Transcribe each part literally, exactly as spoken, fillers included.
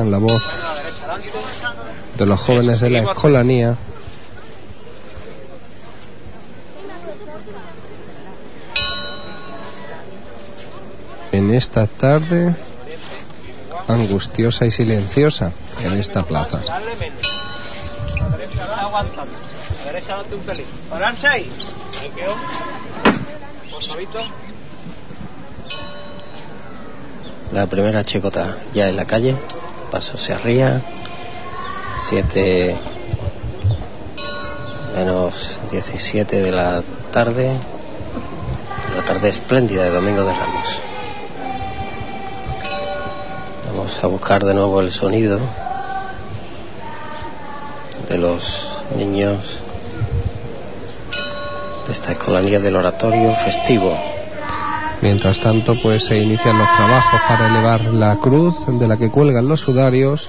con la voz de los jóvenes de la Escolanía. En esta tarde angustiosa y silenciosa en esta plaza. La primera chicota ya en la calle, paso se arría, siete menos diecisiete de la tarde, la tarde espléndida de Domingo de Ramos. Vamos a buscar de nuevo el sonido de los niños de esta Escolanía del Oratorio Festivo. Mientras tanto, pues se inician los trabajos para elevar la cruz de la que cuelgan los sudarios,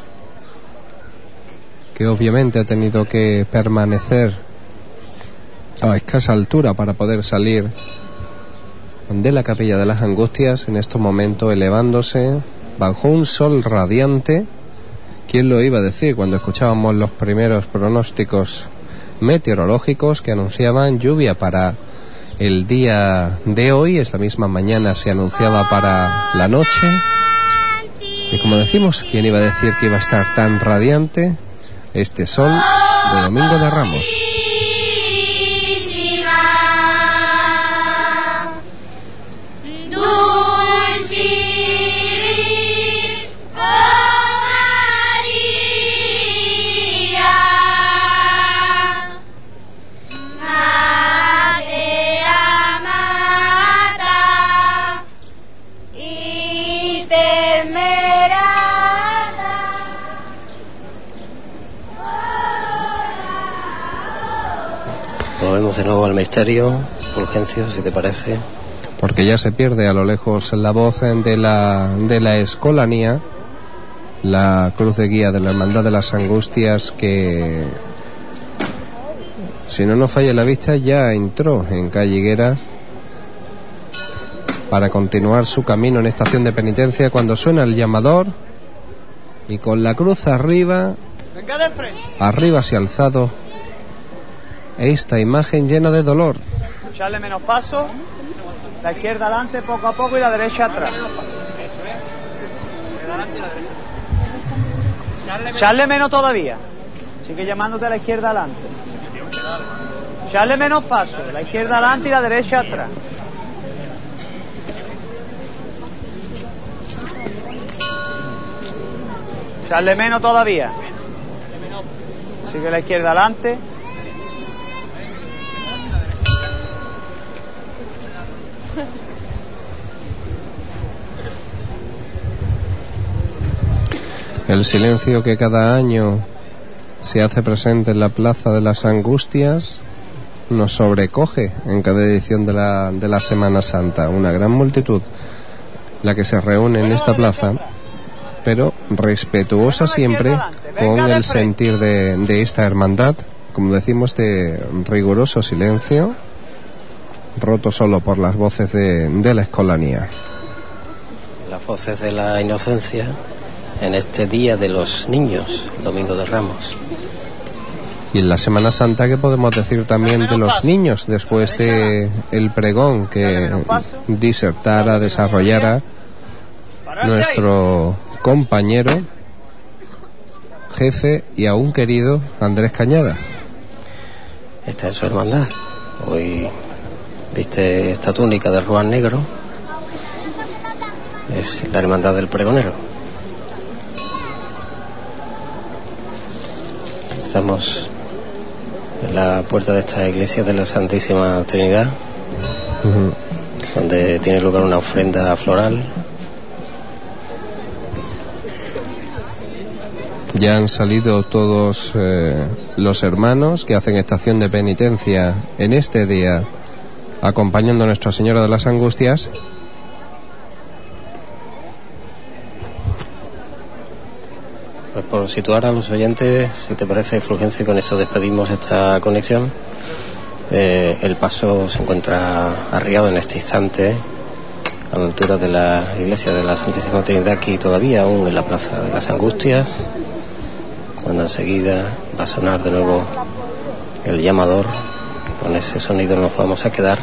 que obviamente ha tenido que permanecer a escasa altura para poder salir de la Capilla de las Angustias, en estos momentos elevándose bajo un sol radiante. ¿Quién lo iba a decir cuando escuchábamos los primeros pronósticos meteorológicos que anunciaban lluvia para el día de hoy? Esta misma mañana se anunciaba para la noche. Y como decimos, ¿quién iba a decir que iba a estar tan radiante este sol de Domingo de Ramos? Volvemos de nuevo al misterio, Fulgencio, si te parece. Porque ya se pierde a lo lejos la voz de la, de la Escolanía, la cruz de guía de la Hermandad de las Angustias, que, si no nos falla la vista, ya entró en calle Higueras para continuar su camino en estación de penitencia, cuando suena el llamador y con la cruz arriba, arriba hacia alzado, esta imagen llena de dolor. Echarle menos paso, la izquierda adelante poco a poco y la derecha atrás. Echarle menos todavía, sigue llamándote a la izquierda adelante. Echarle menos paso, la izquierda adelante y la derecha atrás. Echarle menos todavía, sigue la izquierda adelante. El silencio que cada año se hace presente en la Plaza de las Angustias nos sobrecoge en cada edición de la, de la Semana Santa. Una gran multitud la que se reúne en esta plaza, pero respetuosa siempre con el sentir de, de esta hermandad, como decimos, de riguroso silencio, roto solo por las voces de, de la Escolanía. Las voces de la inocencia en este día de los niños, Domingo de Ramos. Y en la Semana Santa, ¿qué podemos decir también de los niños después de el pregón que disertara, desarrollara nuestro compañero, jefe y aún querido Andrés Cañada? Esta es su hermandad. Hoy viste esta túnica de ruán negro, es la hermandad del pregonero. Estamos en la puerta de esta iglesia de la Santísima Trinidad, uh-huh. donde tiene lugar una ofrenda floral. Ya han salido todos eh, los hermanos que hacen estación de penitencia en este día, acompañando a Nuestra Señora de las Angustias. Pues por situar a los oyentes, si te parece, Fulgencio, y con esto despedimos esta conexión. Eh, el paso se encuentra arriado en este instante a la altura de la iglesia de la Santísima Trinidad, aquí todavía aún en la Plaza de las Angustias, cuando enseguida va a sonar de nuevo el llamador. Con ese sonido nos vamos a quedar,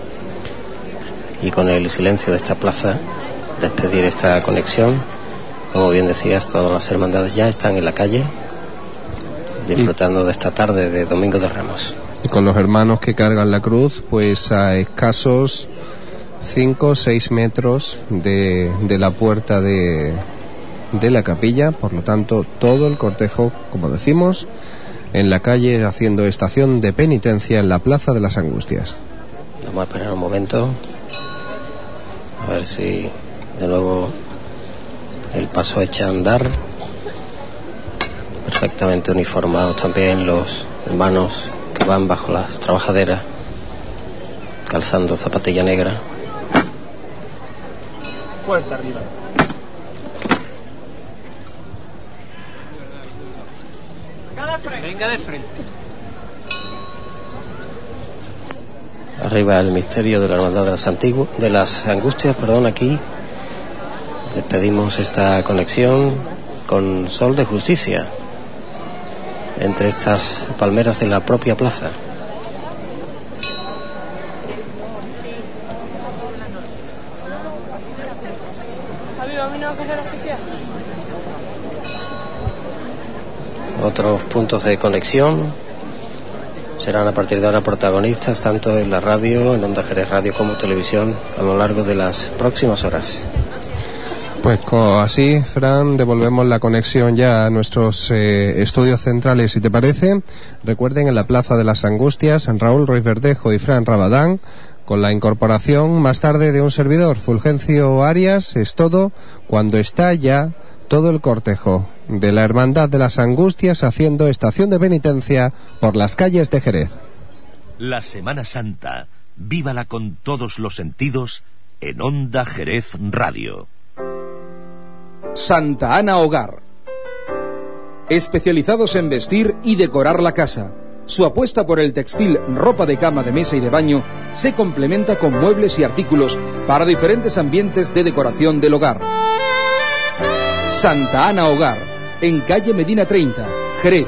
y con el silencio de esta plaza despedir esta conexión. Como bien decías, todas las hermandades ya están en la calle disfrutando de esta tarde de Domingo de Ramos. Y con los hermanos que cargan la cruz, pues a escasos cinco o seis metros de, de la puerta de, de la capilla. Por lo tanto, todo el cortejo, como decimos, en la calle haciendo estación de penitencia en la Plaza de las Angustias. Vamos a esperar un momento a ver si de nuevo el paso echa a andar. Perfectamente uniformados también los hermanos que van bajo las trabajaderas, calzando zapatilla negra. Puerta arriba. Venga de frente. Arriba el misterio de la hermandad de las antiguas, de las Angustias, perdón, aquí despedimos esta conexión con Sol de Justicia entre estas palmeras de la propia plaza. Otros puntos de conexión serán a partir de ahora protagonistas tanto en la radio, en Onda Jerez Radio, como televisión a lo largo de las próximas horas. Pues así, Fran, devolvemos la conexión ya a nuestros eh, estudios centrales, si te parece. Recuerden, en la Plaza de las Angustias, Raúl Ruiz Verdejo y Fran Rabadán, con la incorporación más tarde de un servidor, Fulgencio Arias. Es todo, cuando está ya todo el cortejo de la Hermandad de las Angustias haciendo estación de penitencia por las calles de Jerez. La Semana Santa, vívala con todos los sentidos en Onda Jerez Radio. Santa Ana Hogar, especializados en vestir y decorar la casa. Su apuesta por el textil, ropa de cama, de mesa y de baño se complementa con muebles y artículos para diferentes ambientes de decoración del hogar. Santa Ana Hogar, en calle Medina treinta, Jerez.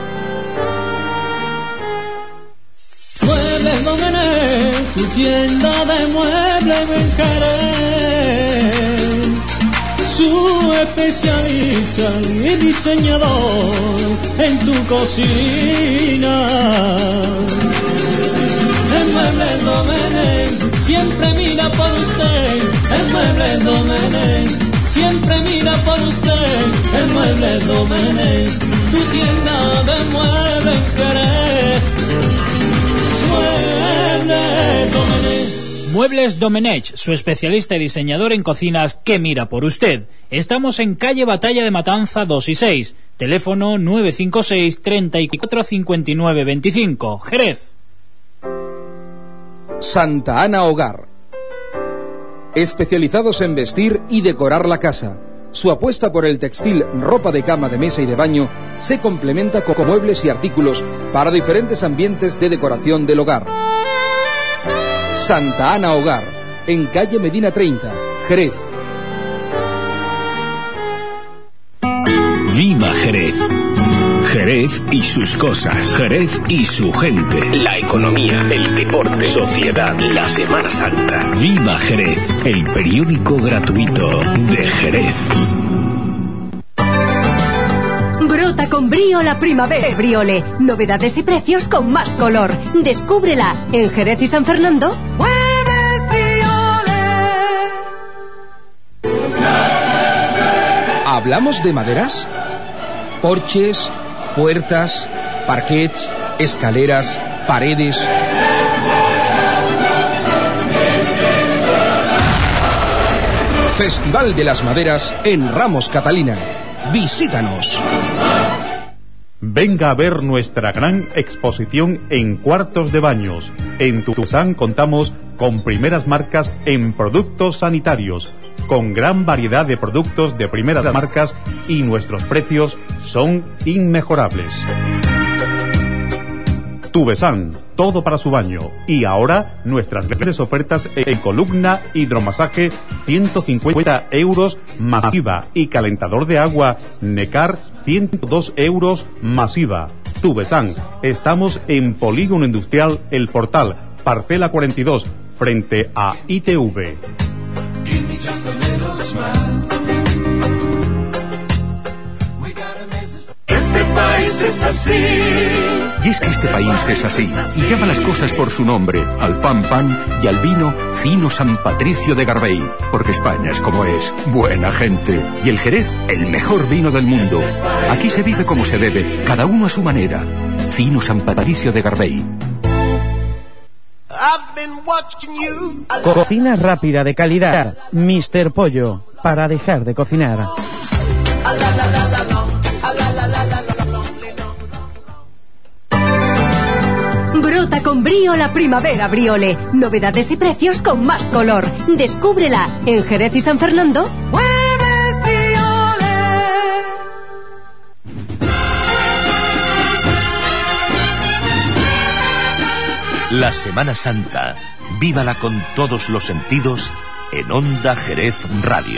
Muebles Domenech, tu tienda de muebles en Jerez. Su especialista y diseñador en tu cocina. En Muebles Domenech siempre mira por usted. En Muebles Domenech siempre mira por usted. En Muebles Domenech, tu tienda de muebles en Jerez. Muebles Domenech. Muebles Domenech, su especialista y diseñador en cocinas que mira por usted. Estamos en calle Batalla de Matanza dos y seis. Teléfono nueve cinco seis, treinta y cuatro, cincuenta y nueve veinticinco. Jerez. Santa Ana Hogar, especializados en vestir y decorar la casa. Su apuesta por el textil, ropa de cama, de mesa y de baño se complementa con muebles y artículos para diferentes ambientes de decoración del hogar. Santa Ana Hogar, en calle Medina treinta, Jerez. ¡Viva Jerez! Jerez y sus cosas, Jerez y su gente, la economía, el deporte, sociedad, la Semana Santa. ¡Viva Jerez! El periódico gratuito de Jerez. Brota con brío la primavera Briole. Novedades y precios con más color. Descúbrela en Jerez y San Fernando. ¿Hablamos de maderas? Porches, puertas, parquets, escaleras, paredes. Festival de las Maderas en Ramos Catalina. Visítanos. Venga a ver nuestra gran exposición en cuartos de baños. En Tutuzán contamos con primeras marcas en productos sanitarios, con gran variedad de productos de primeras marcas, y nuestros precios son inmejorables. Tubesan, todo para su baño. Y ahora nuestras grandes ofertas en columna, hidromasaje, ciento cincuenta euros masiva. Y calentador de agua, Necar, ciento dos euros masiva. Tubesan, estamos en Polígono Industrial El Portal, parcela cuarenta y dos, frente a I T V. Este país es así. Y es que este país es así, y llama las cosas por su nombre, al pan pan y al vino Fino San Patricio de Garbey, porque España es como es, buena gente, y el Jerez, el mejor vino del mundo. Aquí se vive como se debe, cada uno a su manera. Fino San Patricio de Garbey. Cocina rápida de calidad, míster Pollo, para dejar de cocinar. Brota con brío la primavera Briole. Novedades y precios con más color. Descúbrela en Jerez y San Fernando. La Semana Santa, vívala con todos los sentidos en Onda Jerez Radio.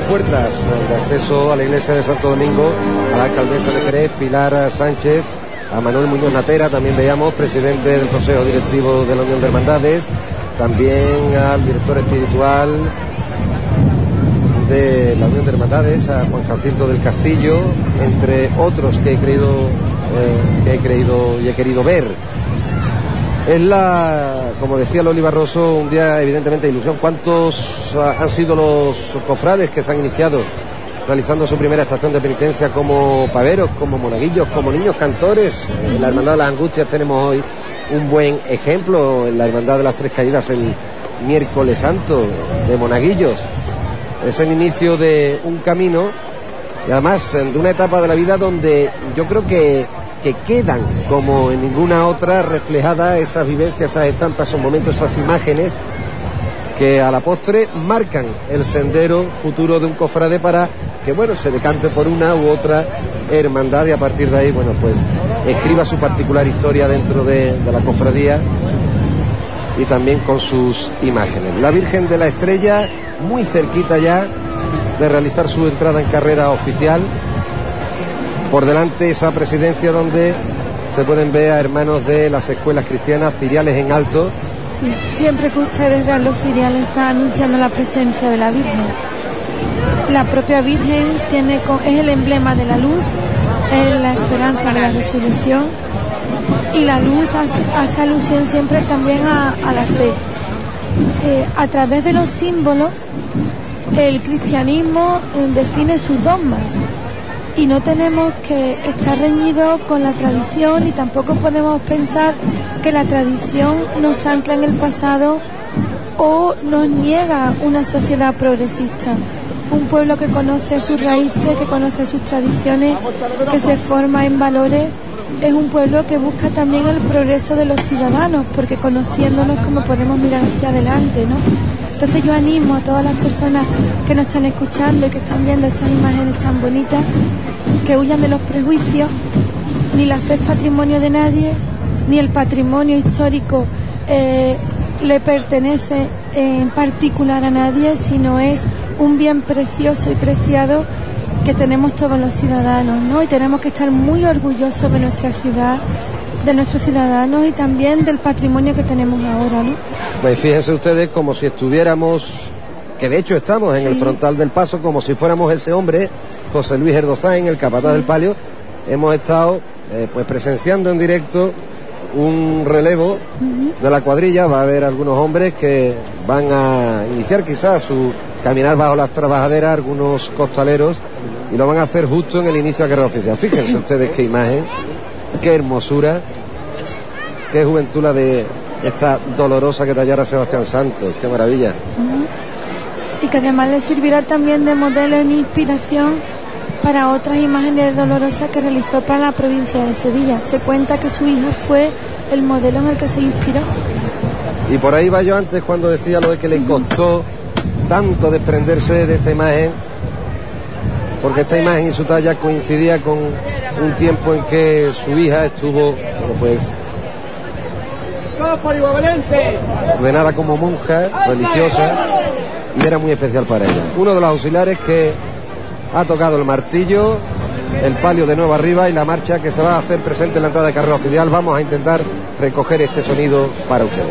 puertas de acceso a la iglesia de Santo Domingo, a la alcaldesa de Jerez, Pilar Sánchez, a Manuel Muñoz Natera, también veíamos, presidente del Consejo Directivo de la Unión de Hermandades, también al director espiritual de la Unión de Hermandades, a Juan Jacinto del Castillo, entre otros que he creído, eh, que he creído y he querido ver. Es la, como decía Loli Barroso, un día evidentemente de ilusión. ¿Cuántos han sido los cofrades que se han iniciado realizando su primera estación de penitencia como paveros, como monaguillos, como niños cantores? En la Hermandad de las Angustias tenemos hoy un buen ejemplo, en la Hermandad de las Tres Caídas el miércoles santo de monaguillos. Es el inicio de un camino y además de una etapa de la vida donde yo creo que, que quedan como en ninguna otra reflejadas esas vivencias, esas estampas, esos momentos, esas imágenes que a la postre marcan el sendero futuro de un cofrade para que, bueno, se decante por una u otra hermandad y a partir de ahí, bueno, pues escriba su particular historia dentro de, de la cofradía y también con sus imágenes. La Virgen de la Estrella, muy cerquita ya de realizar su entrada en carrera oficial. Por delante esa presidencia donde se pueden ver a hermanos de las escuelas cristianas, ciriales en alto. Sí, siempre que ustedes vean los ciriales está anunciando la presencia de la Virgen. La propia Virgen tiene, es el emblema de la luz, es la esperanza de la resurrección y la luz hace, hace alusión siempre también a, a la fe. Eh, a través de los símbolos el cristianismo eh, define sus dogmas y no tenemos que estar reñidos con la tradición y tampoco podemos pensar que la tradición nos ancla en el pasado o nos niega una sociedad progresista. Un pueblo que conoce sus raíces, que conoce sus tradiciones, que se forma en valores, es un pueblo que busca también el progreso de los ciudadanos, porque conociéndonos como podemos mirar hacia adelante, ¿no? Entonces yo animo a todas las personas que nos están escuchando y que están viendo estas imágenes tan bonitas, que huyan de los prejuicios. Ni la fe es patrimonio de nadie, ni el patrimonio histórico eh, le pertenece en particular a nadie, sino es un bien precioso y preciado que tenemos todos los ciudadanos, ¿no? Y tenemos que estar muy orgullosos de nuestra ciudad, de nuestros ciudadanos y también del patrimonio que tenemos ahora, ¿no? Pues fíjense ustedes como si estuviéramos, que de hecho estamos en sí. el frontal del paso, como si fuéramos ese hombre, José Luis Erdozáin, el capataz sí. del palio. Hemos estado eh, pues presenciando en directo un relevo uh-huh. de la cuadrilla. Va a haber algunos hombres que van a iniciar quizás su caminar bajo las trabajaderas, algunos costaleros, y lo van a hacer justo en el inicio de la carrera oficial. Fíjense ustedes qué imagen, qué hermosura, qué juventud la de esta dolorosa que tallara Sebastián Santos, qué maravilla. Uh-huh. Y que además le servirá también de modelo e inspiración para otras imágenes dolorosas que realizó para la provincia de Sevilla. Se cuenta que su hija fue el modelo en el que se inspiró. Y por ahí va yo antes cuando decía lo de que le costó tanto desprenderse de esta imagen, porque esta imagen y su talla coincidía con un tiempo en que su hija estuvo, bueno, pues ordenada como monja religiosa y era muy especial para ella. Uno de los auxiliares que ha tocado el martillo, el palio de nuevo arriba y la marcha que se va a hacer presente en la entrada de carrera oficial. Vamos a intentar recoger este sonido para ustedes.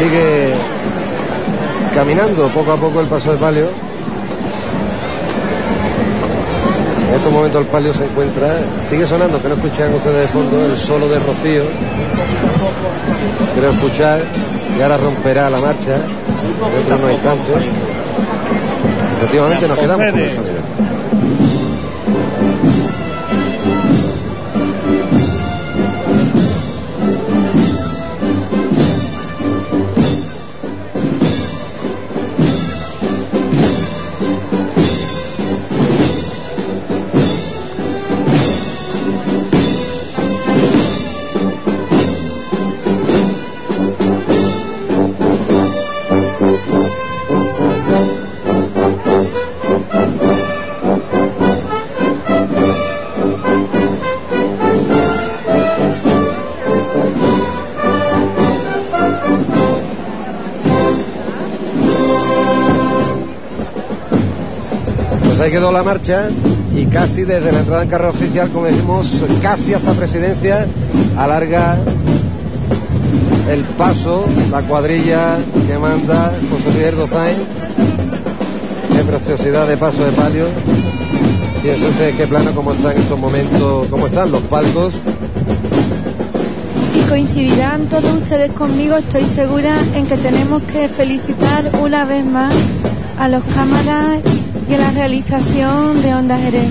sigue caminando poco a poco el paso de palio. En estos momentos el palio se encuentra, sigue sonando, que no escuchan ustedes de fondo, el solo de Rocío. Creo escuchar, y ahora romperá la marcha dentro de unos instantes. Efectivamente nos quedamos con el sonido. Ahí quedó la marcha y casi desde la entrada en carrera oficial, como decimos, casi hasta Presidencia, alarga el paso, la cuadrilla que manda José Luis Erdozain. Qué preciosidad de paso de palio. Fíjense ustedes qué plano, cómo están en estos momentos, cómo están los palcos. Y coincidirán todos ustedes conmigo, estoy segura, en que tenemos que felicitar una vez más a los cámaras y a la realización de Onda Jerez.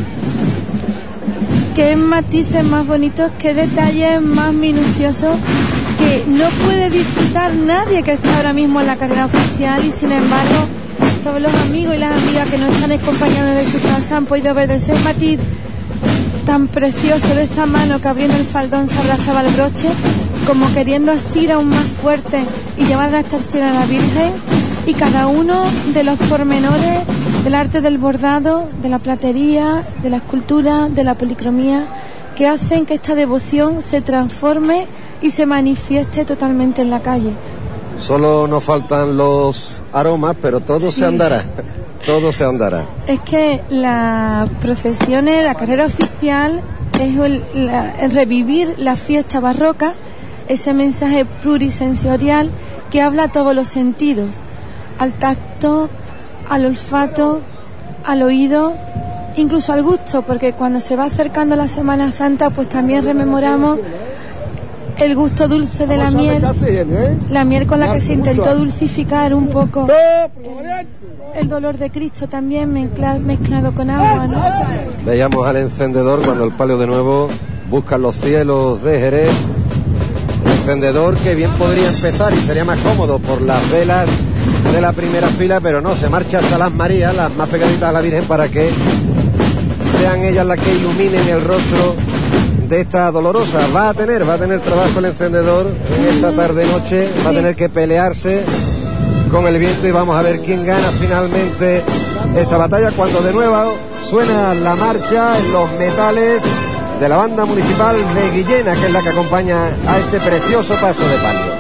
Qué matices más bonitos, qué detalles más minuciosos que no puede disfrutar nadie que está ahora mismo en la carrera oficial, y sin embargo todos los amigos y las amigas que nos están acompañando desde su casa han podido ver ese matiz tan precioso de esa mano que abriendo el faldón se abrazaba el broche, como queriendo asir aún más fuerte y llevar la extorsión a la Virgen, y cada uno de los pormenores del arte del bordado, de la platería, de la escultura, de la policromía, que hacen que esta devoción se transforme y se manifieste totalmente en la calle. Solo nos faltan los aromas, pero todo sí se andará, todo se andará. Es que las procesiones, la carrera oficial, es el, la, el revivir la fiesta barroca, ese mensaje plurisensorial que habla a todos los sentidos, al tacto, al olfato, al oído, incluso al gusto, porque cuando se va acercando la Semana Santa, pues también rememoramos el gusto dulce de la miel, la miel con la que se intentó dulcificar un poco el dolor de Cristo, también mezcla, mezclado con agua, ¿no? Veíamos al encendedor cuando el palio de nuevo busca los cielos de Jerez. El encendedor que bien podría empezar y sería más cómodo por las velas de la primera fila, pero no, se marcha hasta las Marías, las más pegaditas a la Virgen, para que sean ellas las que iluminen el rostro de esta dolorosa. Va a tener, va a tener trabajo el encendedor en esta tarde-noche, va a tener que pelearse con el viento y vamos a ver quién gana finalmente esta batalla cuando de nuevo suena la marcha en los metales de la banda municipal de Guillena, que es la que acompaña a este precioso paso de palio.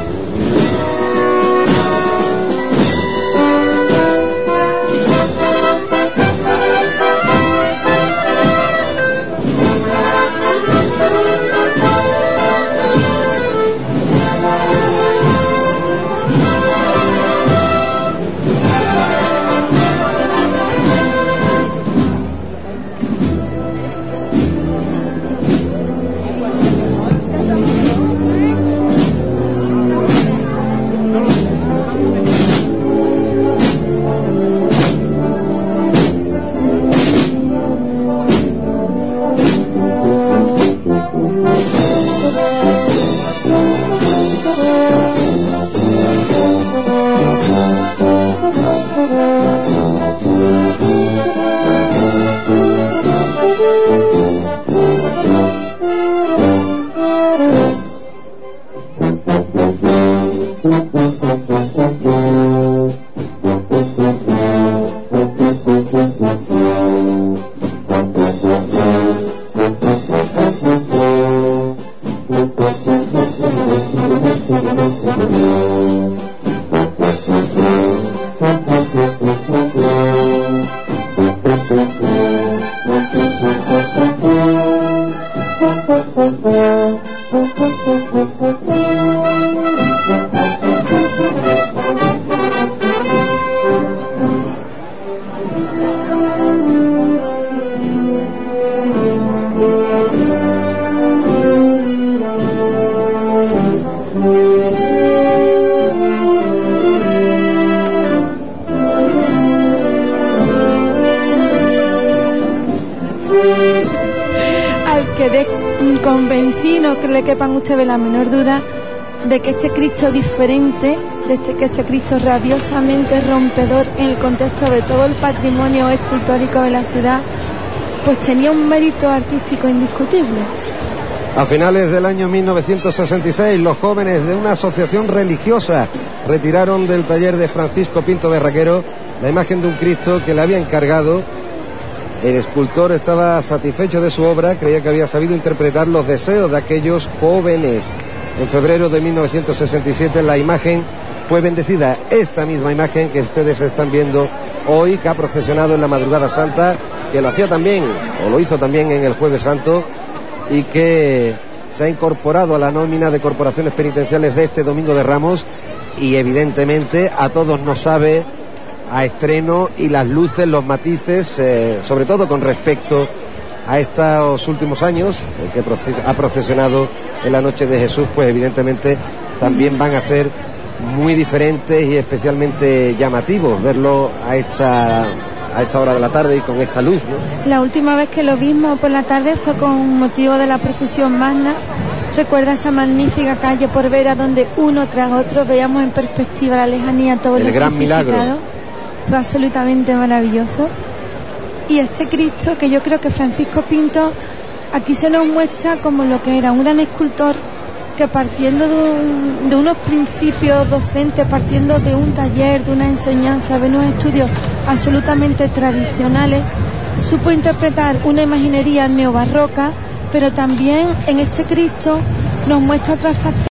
Al que dé convencido, que le quepan ustedes la menor duda de que este Cristo diferente, de este, que este Cristo rabiosamente rompedor en el contexto de todo el patrimonio escultórico de la ciudad, pues tenía un mérito artístico indiscutible. A finales del año mil novecientos sesenta y seis, los jóvenes de una asociación religiosa retiraron del taller de Francisco Pinto Berraquero la imagen de un Cristo que le había encargado. El escultor estaba satisfecho de su obra, creía que había sabido interpretar los deseos de aquellos jóvenes. En febrero de mil novecientos sesenta y siete la imagen fue bendecida, esta misma imagen que ustedes están viendo hoy, que ha procesionado en la Madrugada Santa, que lo hacía también, o lo hizo también en el Jueves Santo, y que se ha incorporado a la nómina de corporaciones penitenciales de este Domingo de Ramos, y evidentemente a todos nos sabe a estreno, y las luces, los matices, eh, sobre todo con respecto a estos últimos años eh, que proces- ha procesionado en la Noche de Jesús, pues evidentemente también van a ser muy diferentes y especialmente llamativos verlo a esta a esta hora de la tarde y con esta luz, ¿no? La última vez que lo vimos por la tarde fue con motivo de la procesión magna. Recuerda esa magnífica calle por Vera donde uno tras otro veíamos en perspectiva la lejanía, todo el lo gran milagro. Fue absolutamente maravilloso. Y este Cristo, que yo creo que Francisco Pinto aquí se nos muestra como lo que era un gran escultor, que partiendo de, un, de unos principios docentes, partiendo de un taller, de una enseñanza, de unos estudios absolutamente tradicionales, supo interpretar una imaginería neobarroca, pero también en este Cristo nos muestra otra faceta